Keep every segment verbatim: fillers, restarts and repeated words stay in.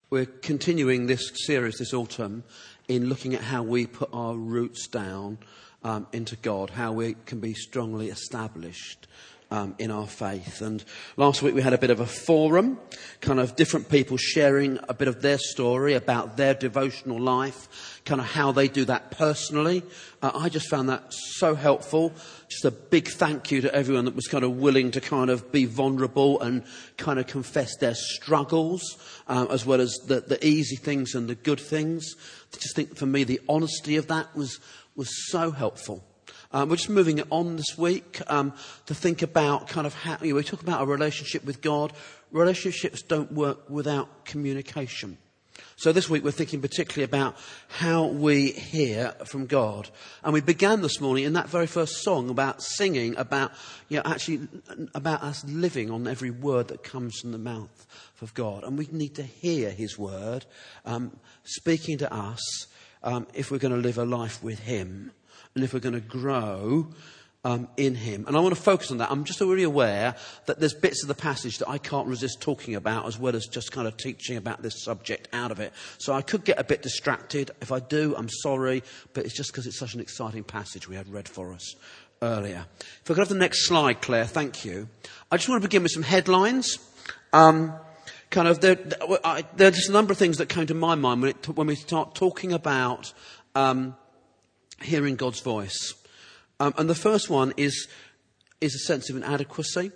We're continuing this series this autumn in looking at how we put our roots down um, into God, how we can be strongly established um, in our faith. And last week we had a bit of a forum, kind of different people sharing a bit of their story about their devotional life, kind of how they do that personally. Uh, I just found that so helpful. Just a big thank you to everyone that was kind of willing to kind of be vulnerable and kind of confess their struggles, um, as well as the, the easy things and the good things. I just think for me the honesty of that was was so helpful. Um, we're just moving it on this week um, to think about kind of how, you know, we talk about a relationship with God. Relationships don't work without communication. So this week we're thinking particularly about how we hear from God. And we began this morning in that very first song about singing about, you know, actually about us living on every word that comes from the mouth of God. And we need to hear his word um, speaking to us um, if we're going to live a life with him and if we're going to grow Um, in him. And I want to focus on that. I'm just really aware that there's bits of the passage that I can't resist talking about, as well as just kind of teaching about this subject out of it. So I could get a bit distracted. If I do, I'm sorry, but it's just because it's such an exciting passage we had read for us earlier. If I could have the next slide, Claire, thank you. I just want to begin with some headlines. Um, kind of, there, I, there's just a number of things that came to my mind when, it, when we start talking about um, hearing God's voice. Um, and the first one is is a sense of inadequacy.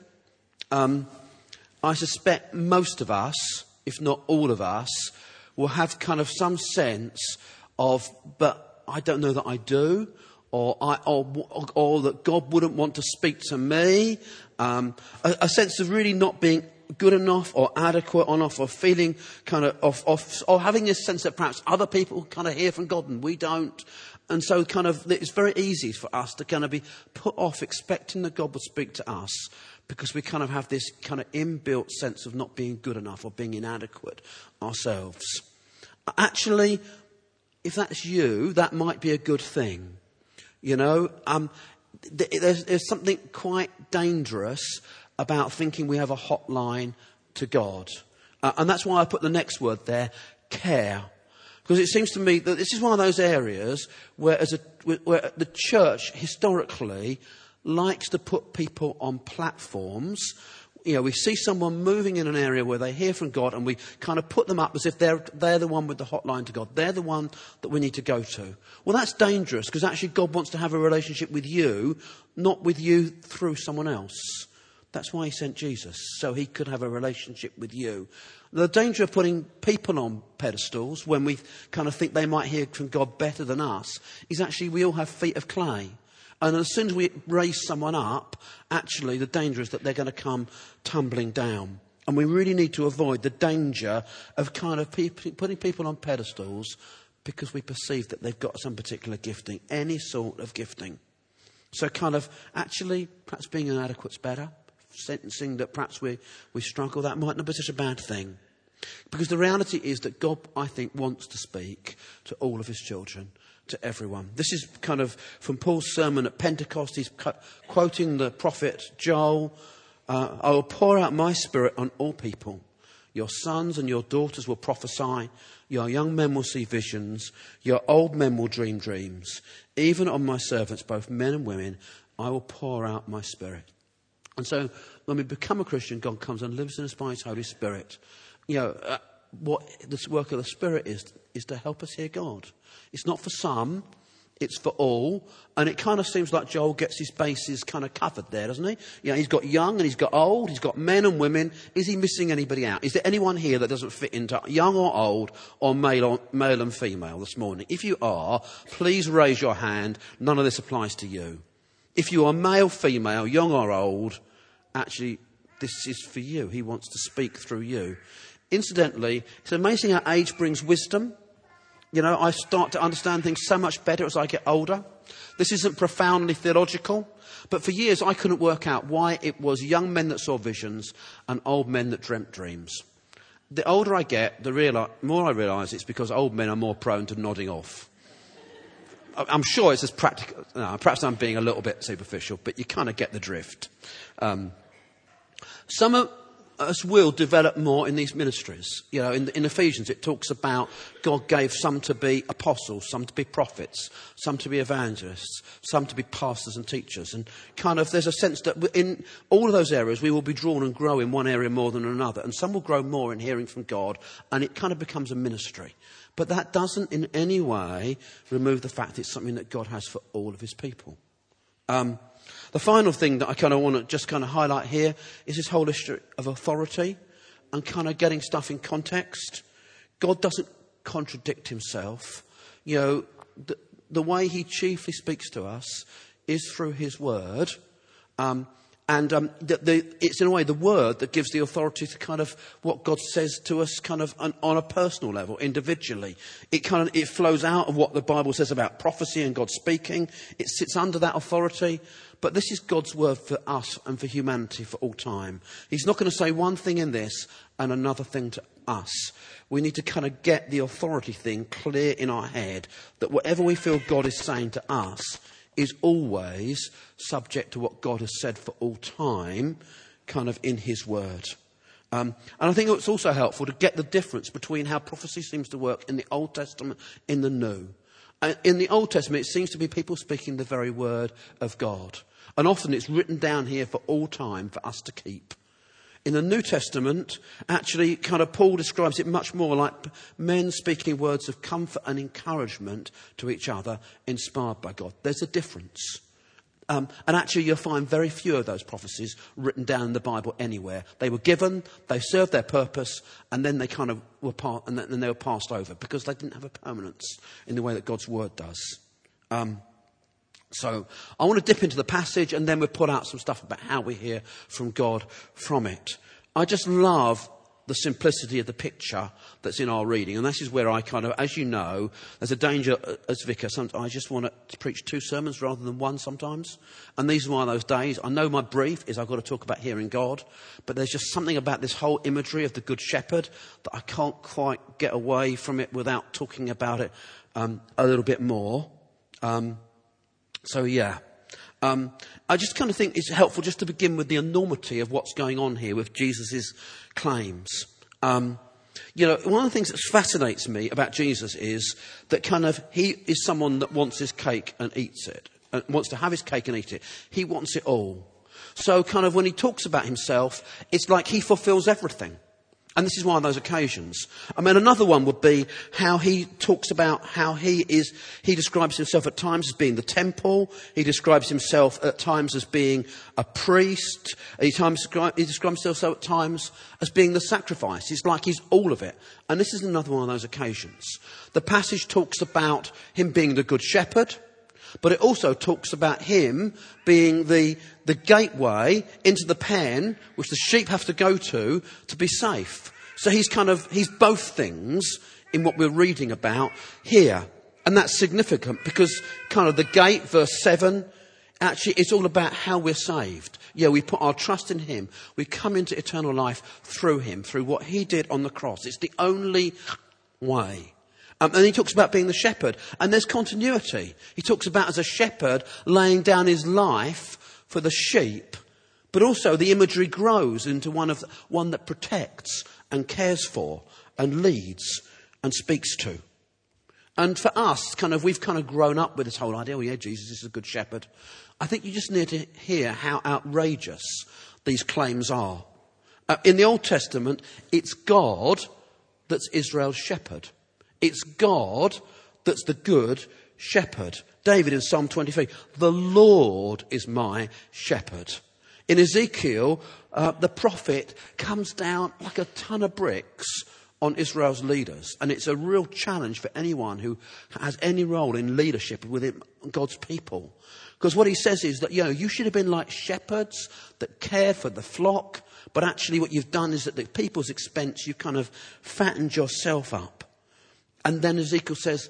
Um, I suspect most of us, if not all of us, will have kind of some sense of, but I don't know that I do, or I, or, or, or that God wouldn't want to speak to me. Um, a, a sense of really not being good enough or adequate enough, or feeling kind of, of, of, or having this sense that perhaps other people kind of hear from God and we don't. And so kind of it's very easy for us to kind of be put off expecting that God would speak to us, because we kind of have this kind of inbuilt sense of not being good enough or being inadequate ourselves. Actually, if that's you, that might be a good thing. You know, um, there's, there's something quite dangerous about thinking we have a hotline to God. Uh, and that's why I put the next word there, care. Because it seems to me that this is one of those areas where, as a, where the church historically likes to put people on platforms. You know, we see someone moving in an area where they hear from God, and we kind of put them up as if they're they're the one with the hotline to God. They're the one that we need to go to. Well, that's dangerous, because actually God wants to have a relationship with you, not with you through someone else. That's why he sent Jesus, so he could have a relationship with you. The danger of putting people on pedestals when we kind of think they might hear from God better than us is actually we all have feet of clay. And as soon as we raise someone up, actually the danger is that they're going to come tumbling down. And we really need to avoid the danger of kind of pe- putting people on pedestals because we perceive that they've got some particular gifting, any sort of gifting. So kind of actually perhaps being inadequate's better. Sentencing that perhaps we, we struggle, that might not be such a bad thing. Because the reality is that God, I think, wants to speak to all of his children, to everyone. This is kind of from Paul's sermon at Pentecost. He's cu- quoting the prophet Joel. Uh, I will pour out my spirit on all people. Your sons and your daughters will prophesy. Your young men will see visions. Your old men will dream dreams. Even on my servants, both men and women, I will pour out my spirit. And so when we become a Christian, God comes and lives in us by his Holy Spirit. You know, uh, what the work of the Spirit is, is to help us hear God. It's not for some, it's for all. And it kind of seems like Joel gets his bases kind of covered there, doesn't he? You know, he's got young and he's got old, he's got men and women. Is he missing anybody out? Is there anyone here that doesn't fit into young or old, or male, or male and female this morning? If you are, please raise your hand. None of this applies to you. If you are male, female, young or old, actually, this is for you. He wants to speak through you. Incidentally, it's amazing how age brings wisdom. You know, I start to understand things so much better as I get older. This isn't profoundly theological, but for years I couldn't work out why it was young men that saw visions and old men that dreamt dreams. The older I get, the reali- more I realise it's because old men are more prone to nodding off. I'm sure it's as practical. No, perhaps I'm being a little bit superficial, but you kind of get the drift. Um, some of us will develop more in these ministries. You know, in, in Ephesians it talks about God gave some to be apostles, some to be prophets, some to be evangelists, some to be pastors and teachers. And kind of there's a sense that in all of those areas we will be drawn and grow in one area more than another. And some will grow more in hearing from God, and it kind of becomes a ministry. But that doesn't in any way remove the fact it's something that God has for all of his people. Um, the final thing that I kind of want to just kind of highlight here is this whole issue of authority and kind of getting stuff in context. God doesn't contradict himself. You know, the, the way he chiefly speaks to us is through his word. Um, and um, the, the, it's in a way the word that gives the authority to kind of what God says to us kind of on, on a personal level, individually. It kind of it flows out of what the Bible says about prophecy and God speaking. It sits under that authority. But this is God's word for us and for humanity for all time. He's not going to say one thing in this and another thing to us. We need to kind of get the authority thing clear in our head, that whatever we feel God is saying to us is always subject to what God has said for all time, kind of in his word. Um, and I think it's also helpful to get the difference between how prophecy seems to work in the Old Testament and in the New. Uh, in the Old Testament, it seems to be people speaking the very word of God. And often it's written down here for all time for us to keep. In the New Testament, actually, kind of Paul describes it much more like men speaking words of comfort and encouragement to each other, inspired by God. There's a difference. Um, and actually, you'll find very few of those prophecies written down in the Bible anywhere. They were given, they served their purpose, and then they kind of were part, and then they were passed over because they didn't have a permanence in the way that God's word does. Um, So I want to dip into the passage, and then we'll pull out some stuff about how we hear from God from it. I just love the simplicity of the picture that's in our reading. And this is where I kind of, as you know, there's a danger as vicar. Sometimes I just want to preach two sermons rather than one sometimes. And these are one of those days. I know my brief is I've got to talk about hearing God. But there's just something about this whole imagery of the Good Shepherd that I can't quite get away from it without talking about it um, a little bit more. Um So, yeah, um, I just kind of think it's helpful just to begin with the enormity of what's going on here with Jesus' claims. Um, you know, one of the things that fascinates me about Jesus is that kind of he is someone that wants his cake and eats it, and wants to have his cake and eat it. He wants it all. So kind of when he talks about himself, it's like he fulfills everything. And this is one of those occasions. I mean, another one would be how he talks about how he is, he describes himself at times as being the temple. He describes himself at times as being a priest. He, times, he describes himself at times as being the sacrifice. It's like he's all of it. And this is another one of those occasions. The passage talks about him being the good shepherd, but it also talks about him being the, the gateway into the pen, which the sheep have to go to, to be safe. So he's kind of, he's both things in what we're reading about here. And that's significant because kind of the gate, verse seven, actually it's all about how we're saved. Yeah, we put our trust in him. We come into eternal life through him, through what he did on the cross. It's the only way. Um, and he talks about being the shepherd. And there's continuity. He talks about as a shepherd laying down his life for the sheep. But also the imagery grows into one of one that protects and cares for and leads and speaks to. And for us, kind of, we've kind of grown up with this whole idea, oh yeah, Jesus is a good shepherd. I think you just need to hear how outrageous these claims are. Uh, in the Old Testament, it's God that's Israel's shepherd. It's God that's the good shepherd. David in Psalm twenty-three, the Lord is my shepherd. In Ezekiel, uh, the prophet comes down like a ton of bricks on Israel's leaders. And it's a real challenge for anyone who has any role in leadership within God's people. Because what he says is that, you know, you should have been like shepherds that care for the flock. But actually what you've done is at the people's expense, you kind of fattened yourself up. And then Ezekiel says,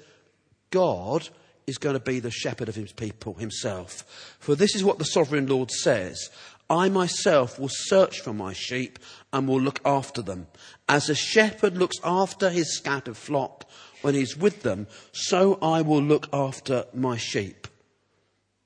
God is going to be the shepherd of his people himself. For this is what the sovereign Lord says. I myself will search for my sheep and will look after them. As a shepherd looks after his scattered flock when he's with them, so I will look after my sheep.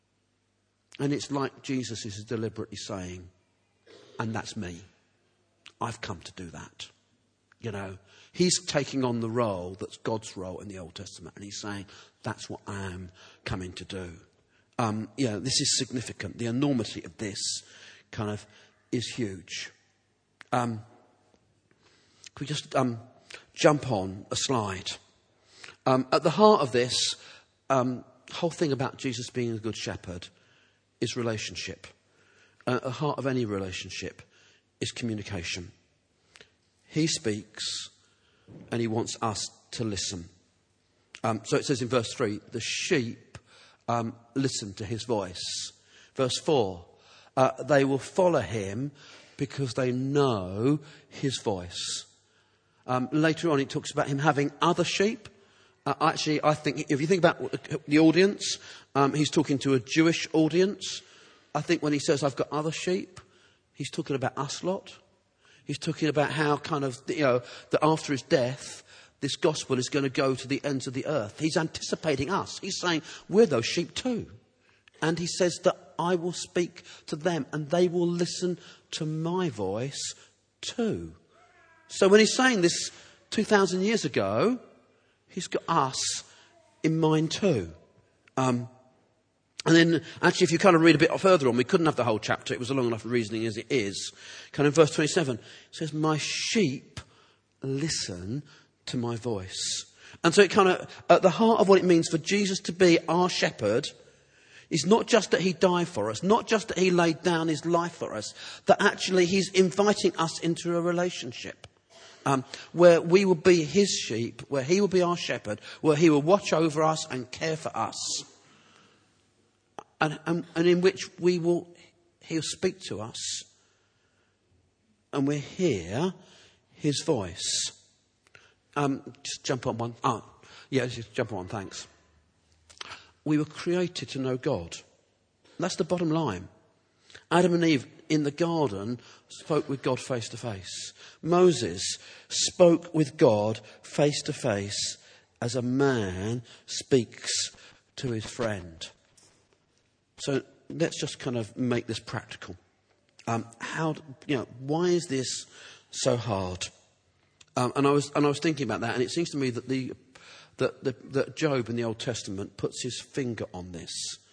And it's like Jesus is deliberately saying, and that's me. I've come to do that. You know, he's taking on the role that's God's role in the Old Testament. And he's saying, that's what I am coming to do. Um, you know, this is significant. The enormity of this kind of is huge. Um, can we just um, jump on a slide? Um, at the heart of this um, whole thing about Jesus being a good shepherd is relationship. Uh, at the heart of any relationship is communication. He speaks and he wants us to listen. Um, so it says in verse three, the sheep um, listen to his voice. Verse four, uh, they will follow him because they know his voice. Um, later on it talks about him having other sheep. Uh, actually, I think if you think about the audience, um, he's talking to a Jewish audience. I think when he says, I've got other sheep, he's talking about us lot. He's talking about how kind of, you know, that after his death, this gospel is going to go to the ends of the earth. He's anticipating us. He's saying, we're those sheep too. And he says that I will speak to them and they will listen to my voice too. So when he's saying this two thousand years ago, he's got us in mind too. Um, and then, actually, if you kind of read a bit further on, we couldn't have the whole chapter. It was a long enough reasoning as it is. Kind of verse twenty-seven, it says, my sheep listen to my voice. And so it kind of, at the heart of what it means for Jesus to be our shepherd is not just that he died for us, not just that he laid down his life for us, that actually he's inviting us into a relationship. Um, where we will be his sheep, where he will be our shepherd, where he will watch over us and care for us. And, and, and in which we will, he'll speak to us and we'll hear his voice. Um, just jump on one. Oh, yeah, just jump on, thanks. We were created to know God. That's the bottom line. Adam and Eve in the garden spoke with God face to face. Moses spoke with God face to face as a man speaks to his friend. So let's just kind of make this practical. Um, how, you know, why is this so hard? Um, and I was and I was thinking about that, and it seems to me that the that, the, that Job in the Old Testament puts his finger on this.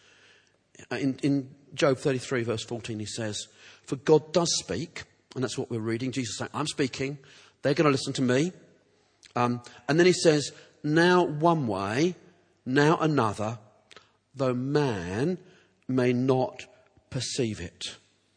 In, in Job thirty-three, verse fourteen, he says, "For God does speak," and that's what we're reading. Jesus saying, "I'm speaking. They're going to listen to me." Um, and then he says, "Now one way, now another, though man may not perceive it."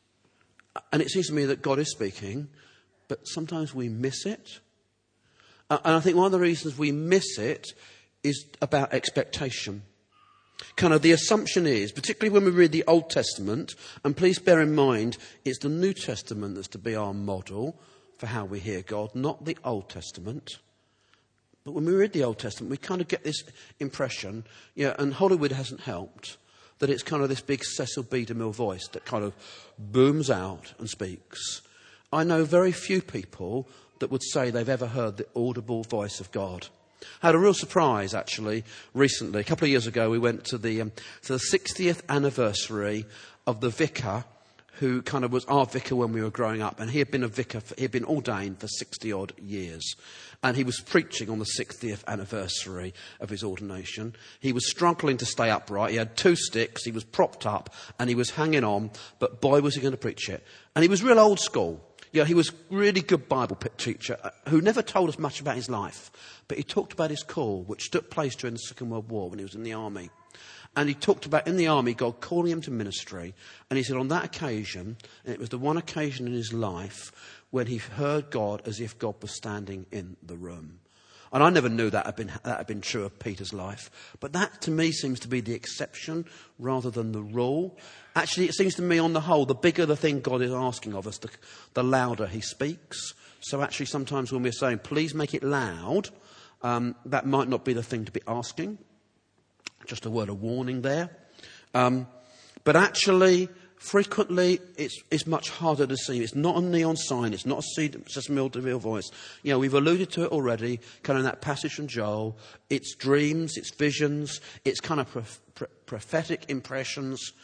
And it seems to me that God is speaking, but sometimes we miss it. Uh, and I think one of the reasons we miss it is about expectation. Kind of the assumption is, particularly when we read the Old Testament, and please bear in mind, it's the New Testament that's to be our model for how we hear God, not the Old Testament. But when we read the Old Testament, we kind of get this impression, yeah, and Hollywood hasn't helped, that it's kind of this big Cecil B. DeMille voice that kind of booms out and speaks. I know very few people that would say they've ever heard the audible voice of God. I had a real surprise, actually, recently. A couple of years ago, we went to the um, to the sixtieth anniversary of the vicar who kind of was our vicar when we were growing up. And he had been a vicar, for, he had been ordained for sixty-odd years. And he was preaching on the sixtieth anniversary of his ordination. He was struggling to stay upright. He had two sticks, he was propped up, and he was hanging on. But boy, was he going to preach it. And he was real old school. Yeah, he was a really good Bible teacher who never told us much about his life. But he talked about his call, which took place during the Second World War when he was in the army. And he talked about, in the army, God calling him to ministry. And he said on that occasion, and it was the one occasion in his life when he heard God as if God was standing in the room. And I never knew that had been, that had been true of Peter's life. But that, to me, seems to be the exception rather than the rule. Actually, it seems to me, on the whole, the bigger the thing God is asking of us, the, the louder he speaks. So actually, sometimes when we're saying, please make it loud, um, that might not be the thing to be asking. Just a word of warning there. Um, but actually, frequently, it's, it's much harder to see. It's not a neon sign. It's not a Cecil B. DeMille voice. You know, we've alluded to it already, kind of in that passage from Joel. It's dreams, it's visions, it's kind of pro- pro- prophetic impressions.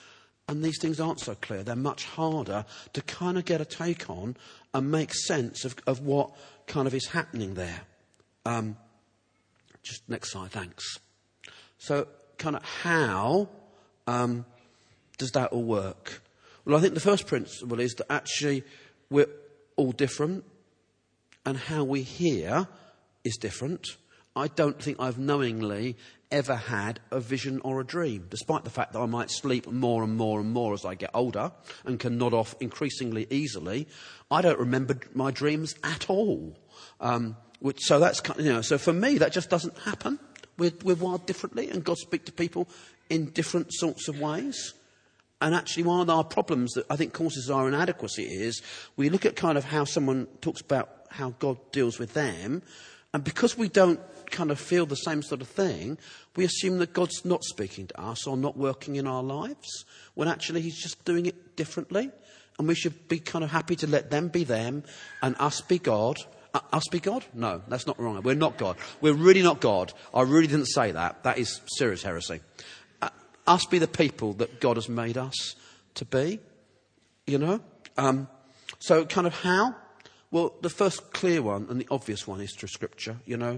And these things aren't so clear. They're much harder to kind of get a take on and make sense of, of what kind of is happening there. Um, just next slide, thanks. So kind of how um, does that all work? Well, I think the first principle is that actually we're all different and how we hear is different. I don't think I've knowingly ever had a vision or a dream, despite the fact that I might sleep more and more and more as I get older and can nod off increasingly easily. I don't remember my dreams at all. Um, which, so that's kind of, you know, so for me that just doesn't happen. We're, we're wired differently, and God speaks to people in different sorts of ways. And actually one of our problems that I think causes our inadequacy is we look at kind of how someone talks about how God deals with them, and because we don't kind of feel the same sort of thing, we assume that God's not speaking to us or not working in our lives, when actually he's just doing it differently. And we should be kind of happy to let them be them and us be God. Uh, us be God? No, that's not wrong. We're not God. We're really not God. I really didn't say that. That is serious heresy. Uh, us be the people that God has made us to be, you know. Um, so kind of how? Well, the first clear one and the obvious one is through Scripture, you know.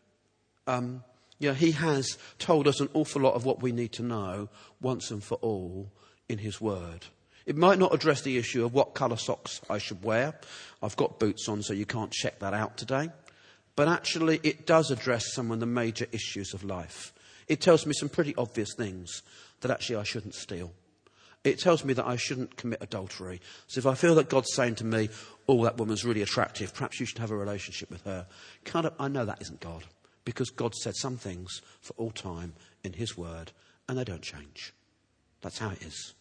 Um, yeah, he has told us an awful lot of what we need to know once and for all in his word. It might not address the issue of what colour socks I should wear. I've got boots on, so you can't check that out today. But actually, it does address some of the major issues of life. It tells me some pretty obvious things, that actually I shouldn't steal. It tells me that I shouldn't commit adultery. So if I feel that God's saying to me, oh, that woman's really attractive, perhaps you should have a relationship with her, kind of, I know that isn't God. Because God said some things for all time in his word, and they don't change. That's how it is.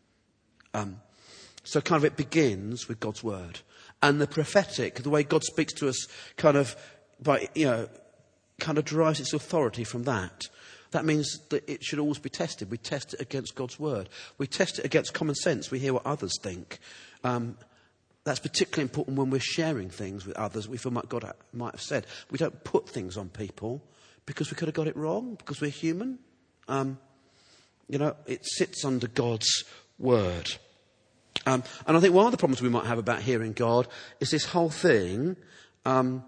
Um, so kind of it begins with God's word. And the prophetic, the way God speaks to us kind of, by, you know, kind of derives its authority from that. That means that it should always be tested. We test it against God's word. We test it against common sense. We hear what others think. Um, That's particularly important when we're sharing things with others. We feel like God might have said. We don't put things on people because we could have got it wrong, because we're human. Um, you know, it sits under God's word. Um, and I think one of the problems we might have about hearing God is this whole thing. Um,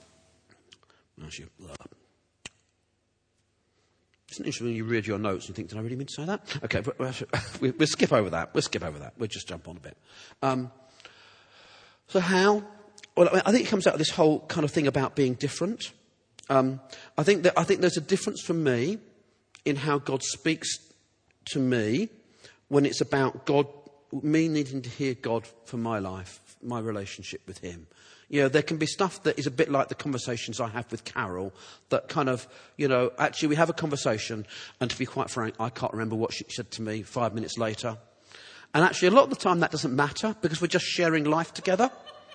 actually, isn't it interesting when you read your notes and think, did I really mean to say that? Okay, but we'll, we'll skip over that. We'll skip over that. We'll just jump on a bit. Um, So how? Well, I think it comes out of this whole kind of thing about being different. Um, I think that I think there's a difference for me in how God speaks to me when it's about God, me needing to hear God for my life, my relationship with him. You know, there can be stuff that is a bit like the conversations I have with Carol that kind of, you know, actually we have a conversation, and to be quite frank, I can't remember what she said to me five minutes later. And actually, a lot of the time that doesn't matter because we're just sharing life together.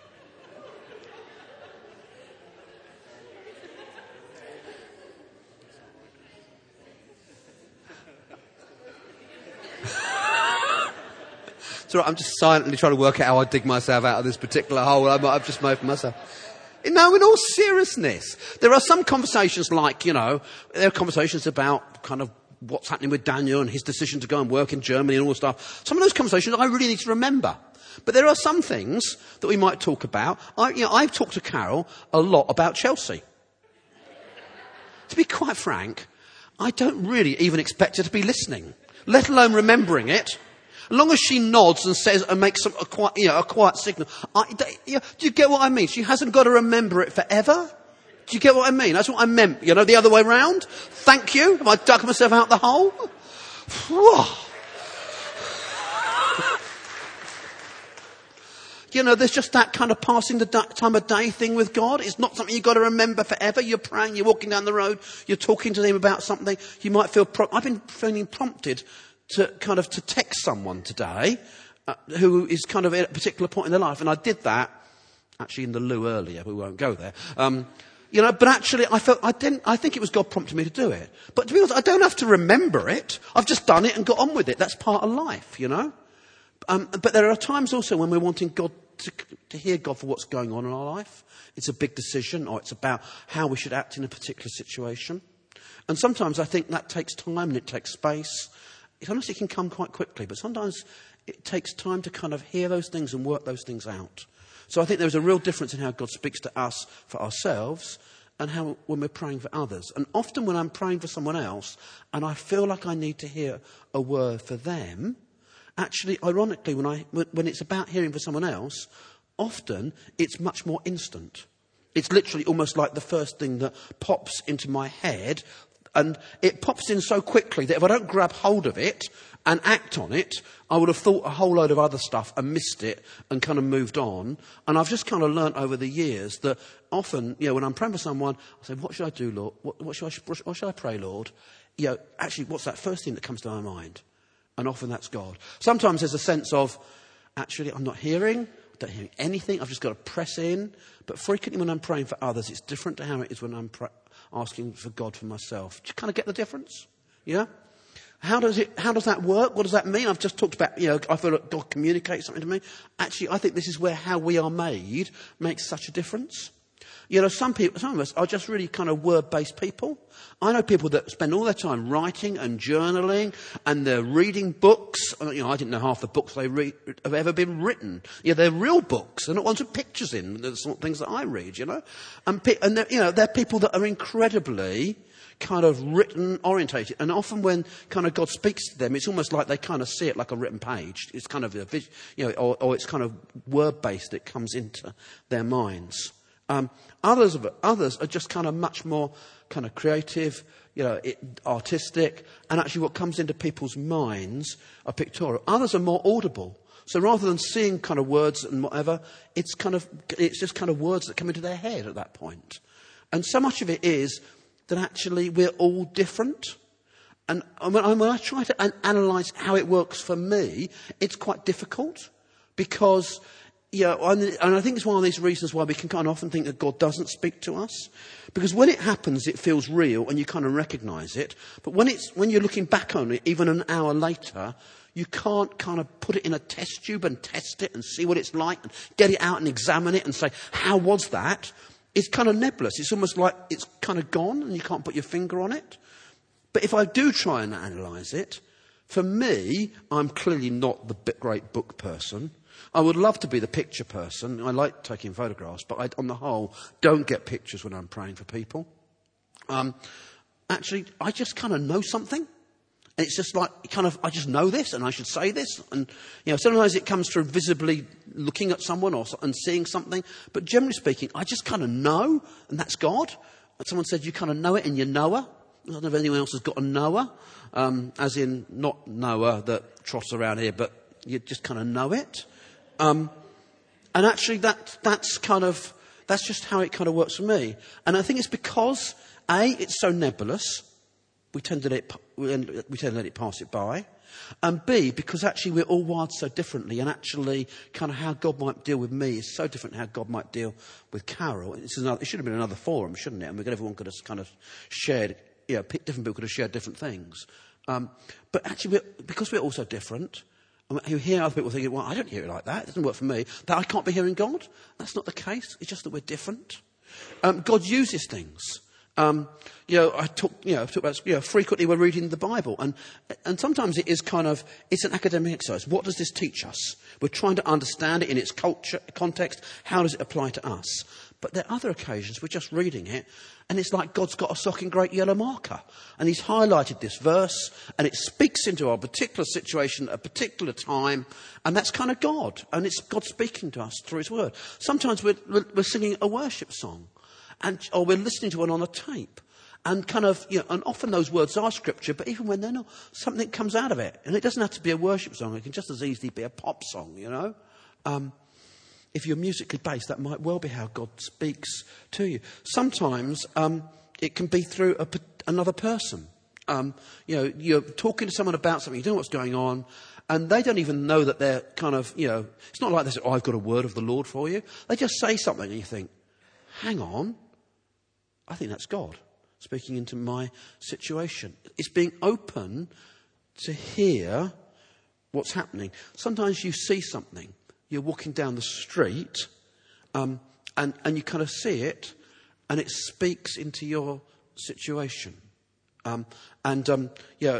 So I'm just silently trying to work out how I dig myself out of this particular hole I've just made for myself. No, in all seriousness, there are some conversations like, you know, there are conversations about kind of what's happening with Daniel and his decision to go and work in Germany and all this stuff. Some of those conversations I really need to remember. But there are some things that we might talk about. I, you know, I've talked to Carol a lot about Chelsea. To be quite frank, I don't really even expect her to be listening, let alone remembering it. As long as she nods and says and makes some, a quiet, you know, a quiet signal. I, you know, do you get what I mean? She hasn't got to remember it forever. Do you get what I mean? That's what I meant. You know, the other way round. Thank you. Have I dug myself out the hole? You know, there's just that kind of passing the time of day thing with God. It's not something you've got to remember forever. You're praying, you're walking down the road, you're talking to him about something. You might feel, pro- I've been feeling prompted to kind of to text someone today uh, who is kind of at a particular point in their life. And I did that actually in the loo earlier. We won't go there. Um, You know, but actually I felt, I didn't, I think it was God prompting me to do it. But to be honest, I don't have to remember it. I've just done it and got on with it. That's part of life, you know. Um, but there are times also when we're wanting God to, to hear God for what's going on in our life. It's a big decision, or it's about how we should act in a particular situation. And sometimes I think that takes time and it takes space. sometimes it can come quite quickly, but sometimes it takes time to kind of hear those things and work those things out. So I think there's a real difference in how God speaks to us for ourselves and how when we're praying for others. And often when I'm praying for someone else and I feel like I need to hear a word for them, actually, ironically, when I when it's about hearing for someone else, often it's much more instant. It's literally almost like the first thing that pops into my head, and it pops in so quickly that if I don't grab hold of it and act on it, I would have thought a whole load of other stuff and missed it and kind of moved on. And I've just kind of learnt over the years that often, you know, when I'm praying for someone, I say, what should I do, Lord? What, what, should, I, what should I pray, Lord? You know, actually, what's that first thing that comes to my mind? And often that's God. Sometimes there's a sense of, actually, I'm not hearing, I don't hear anything, I've just got to press in. But frequently when I'm praying for others, it's different to how it is when I'm pra- asking for God for myself. Do you kind of get the difference? Yeah? How does it? How does that work? What does that mean? I've just talked about, you know, I feel like God communicates something to me. Actually, I think this is where how we are made makes such a difference. You know, some people, some of us are just really kind of word-based people. I know people that spend all their time writing and journaling, and they're reading books. You know, I didn't know half the books they read have ever been written. Yeah, they're real books. They're not ones with pictures in. They're the sort of things that I read. You know, and pe- and you know, they're people that are incredibly kind of written orientated, and often when kind of God speaks to them, it's almost like they kind of see it like a written page. It's kind of a, you know, or, or it's kind of word-based that comes into their minds. Um, others of others are just kind of much more kind of creative, you know, it, artistic, and actually what comes into people's minds are pictorial. Others are more audible. So rather than seeing kind of words and whatever, it's kind of it's just kind of words that come into their head at that point. And so much of it is that actually we're all different. And when I, when I try to an- analyse how it works for me, it's quite difficult because, you know, and I think it's one of these reasons why we can kind of often think that God doesn't speak to us. Because when it happens, it feels real and you kind of recognise it. But when it's when you're looking back on it, even an hour later, you can't kind of put it in a test tube and test it and see what it's like and get it out and examine it and say, how was that? It's kind of nebulous. It's almost like it's kind of gone and you can't put your finger on it. But if I do try and analyse it, for me, I'm clearly not the great book person. I would love to be the picture person. I like taking photographs, but I, on the whole, don't get pictures when I'm praying for people. Um, actually, I just kind of know something. And it's just like, kind of, I just know this and I should say this. And, you know, sometimes it comes through visibly looking at someone or and seeing something. But generally speaking, I just kind of know, and that's God. And someone said, you kind of know it and you know her. I don't know if anyone else has got a knower, um, as in not Noah that trots around here, but you just kind of know it. Um, and actually that, that's kind of, that's just how it kind of works for me. And I think it's because, A, it's so nebulous. We tend to let it, we tend to let it pass it by. And B, because actually we're all wired so differently, and actually kind of how God might deal with me is so different to how God might deal with Carol. It's another, it should have been another forum, shouldn't it? And everyone could have kind of shared, you know, different people could have shared different things. Um, but actually, we're, because we're all so different, and you hear other people thinking, well, I don't hear it like that. It doesn't work for me. That I can't be hearing God. That's not the case. It's just that we're different. Um, God uses things. Um, you know, I talk, you know, I talk about, you know, frequently we're reading the Bible, and and sometimes it is kind of, it's an academic exercise. What does this teach us? We're trying to understand it in its culture, context. How does it apply to us? But there are other occasions we're just reading it, and it's like God's got a socking great yellow marker, and He's highlighted this verse, and it speaks into our particular situation at a particular time, and that's kind of God, and it's God speaking to us through His Word. Sometimes we're we're singing a worship song. And, or we're listening to one on a tape. And kind of, you know, and often those words are scripture, but even when they're not, something comes out of it. And it doesn't have to be a worship song. It can just as easily be a pop song, you know. Um, if you're musically based, that might well be how God speaks to you. Sometimes um, it can be through a, another person. Um, you know, you're talking to someone about something, you don't know what's going on, and they don't even know that they're kind of, you know, it's not like they say, oh, I've got a word of the Lord for you. They just say something and you think, hang on. I think that's God speaking into my situation. It's being open to hear what's happening. Sometimes you see something. You're walking down the street um, and, and you kind of see it and it speaks into your situation. Um, and, um, you know, it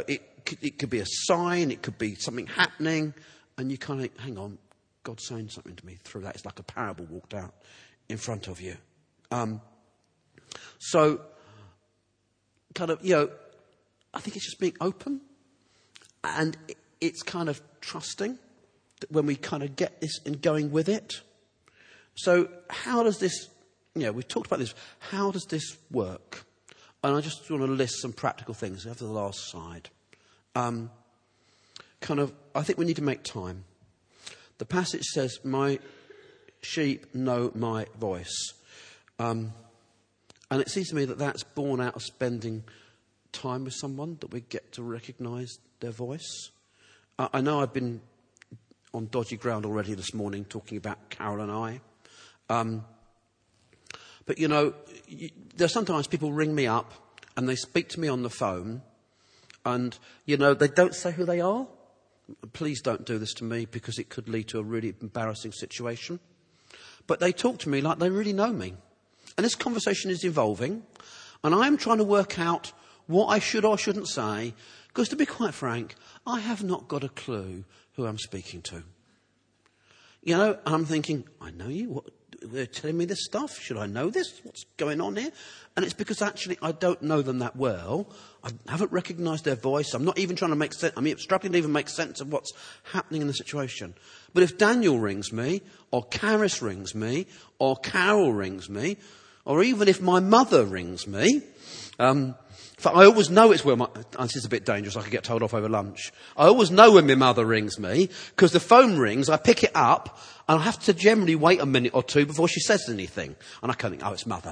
could, it could be a sign, it could be something happening, and you kind of, hang on, God's saying something to me through that. It's like a parable walked out in front of you. Um, so, kind of, you know, I think it's just being open, and it's kind of trusting that when we kind of get this and going with it. So how does this, you know, we've talked about this, how does this work? And I just want to list some practical things. We have the last slide. Um, kind of, I think we need to make time. The passage says, my sheep know my voice. Um, and it seems to me that that's born out of spending time with someone, that we get to recognise their voice. Uh, I know I've been on dodgy ground already this morning talking about Carol and I. Um, but, you know, you, there's sometimes people ring me up and they speak to me on the phone and, you know, they don't say who they are. Please don't do this to me because it could lead to a really embarrassing situation. But they talk to me like they really know me. And this conversation is evolving. And I'm trying to work out what I should or shouldn't say. Because to be quite frank, I have not got a clue who I'm speaking to. You know, and I'm thinking, I know you. What, they're telling me this stuff. Should I know this? What's going on here? And it's because actually I don't know them that well. I haven't recognised their voice. I'm not even trying to make sense. I mean, I'm struggling to even make sense of what's happening in the situation. But if Daniel rings me, or Caris rings me, or Carol rings me, or even if my mother rings me, um, in fact, I always know it's where my... This is a bit dangerous. I could get told off over lunch. I always know when my mother rings me, because the phone rings, I pick it up, and I have to generally wait a minute or two before she says anything. And I can think, oh, it's mother.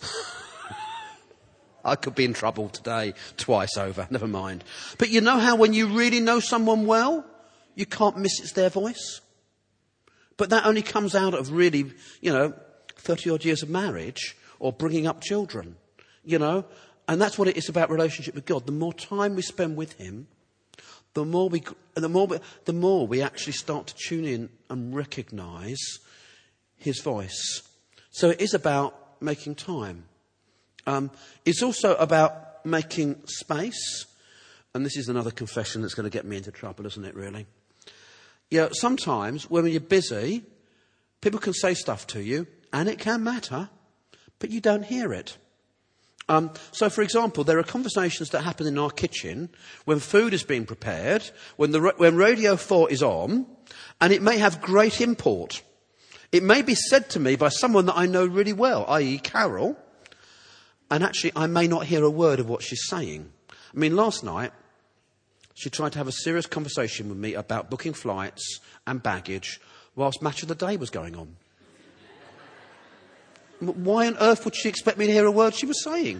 I could be in trouble today, twice over. Never mind. But you know how when you really know someone well, you can't miss it's their voice? But that only comes out of really, you know, thirty-odd years of marriage or bringing up children, you know. And that's what it is about relationship with God. The more time we spend with him, the more we, the more we, the more we actually start to tune in and recognise his voice. So it is about making time. Um, it's also about making space. And this is another confession that's going to get me into trouble, isn't it, really? Yeah, sometimes when you're busy, people can say stuff to you, and it can matter, but you don't hear it. Um, so, for example, there are conversations that happen in our kitchen when food is being prepared, when, the, when Radio four is on, and it may have great import. It may be said to me by someone that I know really well, that is. Carol, and actually I may not hear a word of what she's saying. I mean, last night, she tried to have a serious conversation with me about booking flights and baggage whilst Match of the Day was going on. Why on earth would she expect me to hear a word she was saying?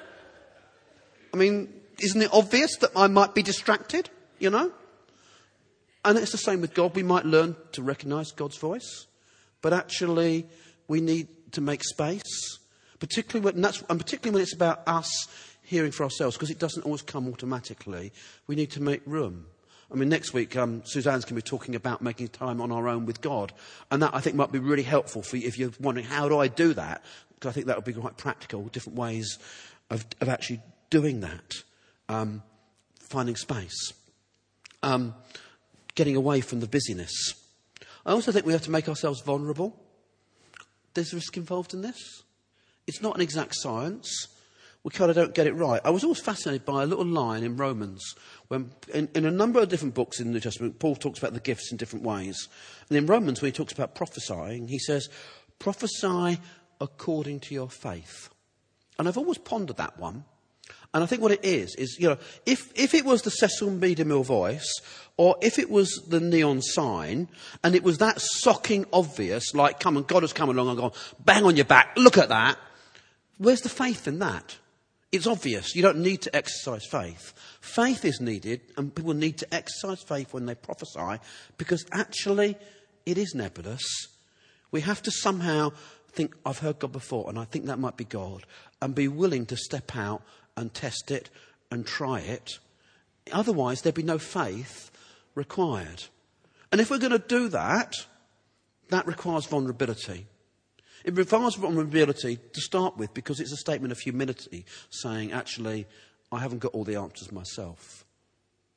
I mean, isn't it obvious that I might be distracted, you know? And it's the same with God. We might learn to recognise God's voice, but actually we need to make space, particularly when, and, that's, and particularly when it's about us hearing for ourselves, because it doesn't always come automatically. We need to make room. I mean, next week, um, Suzanne's going to be talking about making time on our own with God. And that, I think, might be really helpful for you if you're wondering, how do I do that? Because I think that would be quite practical, different ways of, of actually doing that. Um, finding space. Um, getting away from the busyness. I also think we have to make ourselves vulnerable. There's risk involved in this. It's not an exact science. We kind of don't get it right. I was always fascinated by a little line in Romans, when in, in a number of different books in the New Testament, Paul talks about the gifts in different ways. And in Romans, when he talks about prophesying, he says, prophesy according to your faith. And I've always pondered that one. And I think what it is, is, you know, if, if it was the Cecil B. DeMille voice, or if it was the neon sign, and it was that socking obvious, like, come on, God has come along and gone, bang on your back, look at that. Where's the faith in that? It's obvious. You don't need to exercise faith. Faith is needed, and people need to exercise faith when they prophesy, because actually it is nebulous. We have to somehow think, I've heard God before, and I think that might be God, and be willing to step out and test it and try it. Otherwise, there'd be no faith required. And if we're going to do that, that requires vulnerability. It requires vulnerability to start with, because it's a statement of humility, saying, actually, I haven't got all the answers myself.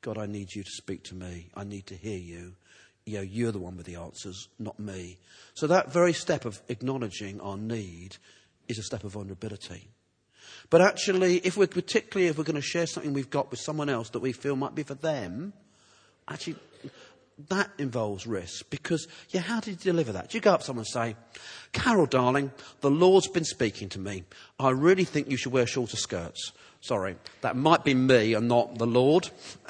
God, I need you to speak to me. I need to hear you. You know, you're the one with the answers, not me. So that very step of acknowledging our need is a step of vulnerability. But actually, if we're particularly if we're going to share something we've got with someone else that we feel might be for them, actually, that involves risk. Because, yeah, how do you deliver that? Do you go up to someone and say, Carol, darling, the Lord's been speaking to me. I really think you should wear shorter skirts. Sorry, that might be me and not the Lord.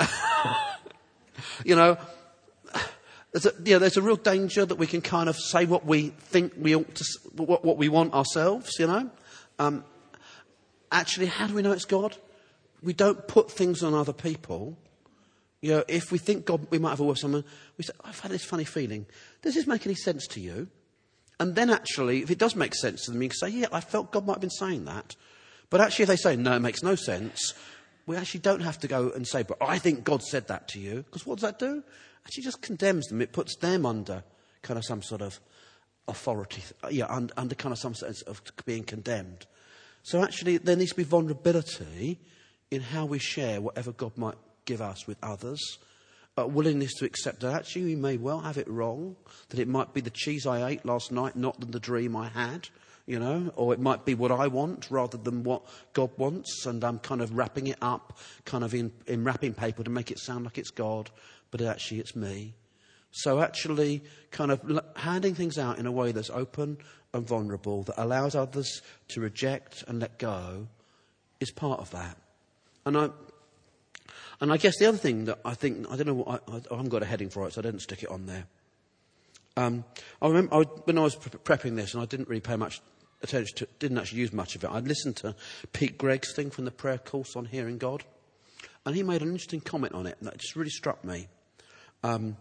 you know, there's a, you know, there's a real danger that we can kind of say what we think we ought to, what, what we want ourselves, you know. Um, actually, how do we know it's God? We don't put things on other people. You know, if we think God, we might have a word with someone, we say, I've had this funny feeling. Does this make any sense to you? And then actually, if it does make sense to them, you can say, yeah, I felt God might have been saying that. But actually, if they say, no, it makes no sense, we actually don't have to go and say, but I think God said that to you. Because what does that do? Actually just condemns them. It puts them under kind of some sort of authority, yeah, under, under kind of some sense of being condemned. So actually, there needs to be vulnerability in how we share whatever God might give us with others. A willingness to accept that actually we may well have it wrong, that it might be the cheese I ate last night, not the dream I had, you know, or it might be what I want rather than what God wants, and I'm kind of wrapping it up kind of in, in wrapping paper to make it sound like it's God, but actually it's me. So actually kind of handing things out in a way that's open and vulnerable, that allows others to reject and let go, is part of that. And I and I guess the other thing that I think, I don't know, what I, I haven't got a heading for it, so I didn't stick it on there. Um, I remember I, when I was pre- prepping this, and I didn't really pay much attention to, didn't actually use much of it. I listened to Pete Gregg's thing from the prayer course on hearing God, and he made an interesting comment on it that just really struck me. Um,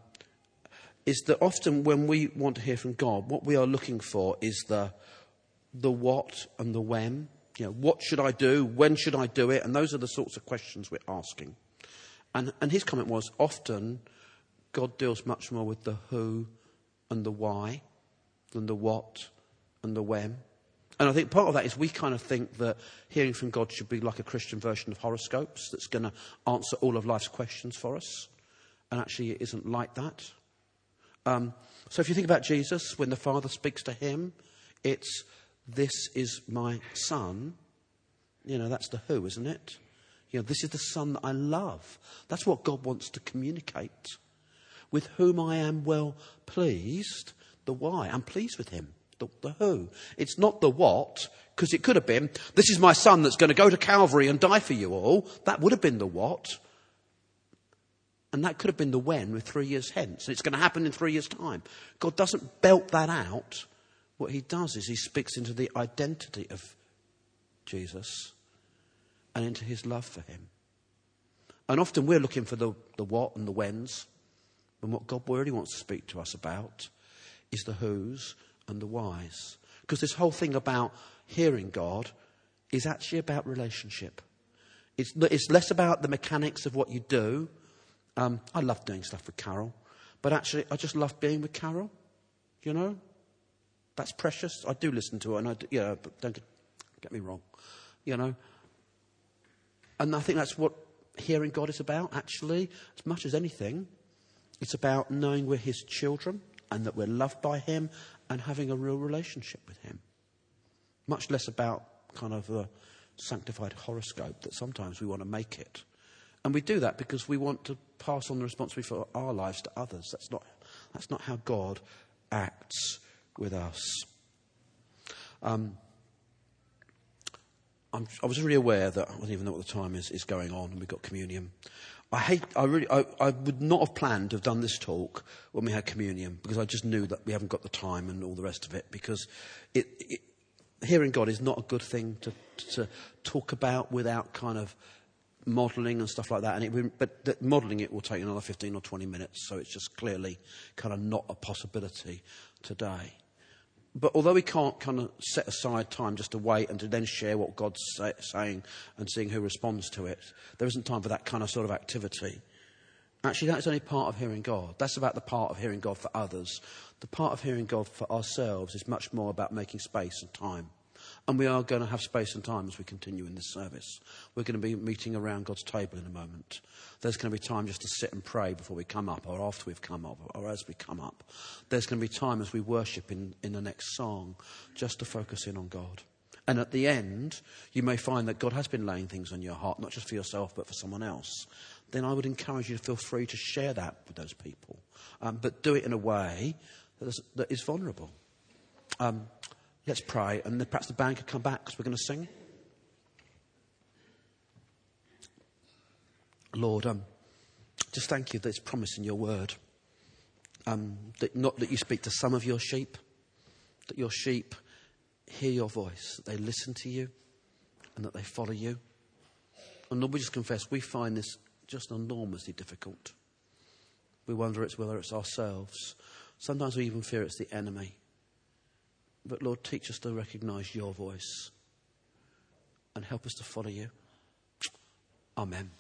is that often when we want to hear from God, what we are looking for is the the what and the when. You know, what should I do? When should I do it? And those are the sorts of questions we're asking. And and his comment was, often God deals much more with the who and the why than the what and the when. And I think part of that is we kind of think that hearing from God should be like a Christian version of horoscopes that's going to answer all of life's questions for us. And actually it isn't like that. Um, so if you think about Jesus, when the Father speaks to him, it's, this is my son. You know, that's the who, isn't it? You know, this is the son that I love. That's what God wants to communicate. With whom I am well pleased, the why. I'm pleased with him, the, the who. It's not the what, because it could have been, this is my son that's going to go to Calvary and die for you all. That would have been the what. And that could have been the when with three years hence. And it's going to happen in three years' time. God doesn't belt that out. What he does is he speaks into the identity of Jesus and into his love for him. And often we're looking for the, the what and the whens. And what God really wants to speak to us about is the whos and the whys. Because this whole thing about hearing God is actually about relationship. It's, it's less about the mechanics of what you do. Um, I love doing stuff with Carol. But actually, I just love being with Carol. You know? That's precious. I do listen to her. And I do, you know, but don't get, get me wrong. You know? And I think that's what hearing God is about, actually. As much as anything, it's about knowing we're his children and that we're loved by him and having a real relationship with him. Much less about kind of a sanctified horoscope that sometimes we want to make it. And we do that because we want to pass on the responsibility for our lives to others. That's not, that's not how God acts with us. Um, I'm, I was really aware that I don't even know what the time is, is going on, and we've got communion. I hate. I really. I, I would not have planned to have done this talk when we had communion, because I just knew that we haven't got the time and all the rest of it. Because it, it, hearing God is not a good thing to to talk about without kind of modelling and stuff like that. And it, but that modelling it will take another fifteen or twenty minutes, so it's just clearly kind of not a possibility today. But although we can't kind of set aside time just to wait and to then share what God's say, saying and seeing who responds to it, there isn't time for that kind of sort of activity. Actually, that's only part of hearing God. That's about the part of hearing God for others. The part of hearing God for ourselves is much more about making space and time And we are going to have space and time as we continue in this service. We're going to be meeting around God's table in a moment. There's going to be time just to sit and pray before we come up, or after we've come up, or as we come up. There's going to be time as we worship in, in the next song, just to focus in on God. And at the end, you may find that God has been laying things on your heart, not just for yourself, but for someone else. Then I would encourage you to feel free to share that with those people. Um, but do it in a way that is, that is vulnerable. Um, let's pray, and then perhaps the band could come back because we're going to sing. Lord, um, just thank you that it's promised in your word. Um, that not that you speak to some of your sheep, that your sheep hear your voice, that they listen to you, and that they follow you. And Lord, we just confess, we find this just enormously difficult. We wonder it's whether it's ourselves. Sometimes we even fear it's the enemy. But Lord, teach us to recognise your voice and help us to follow you. Amen.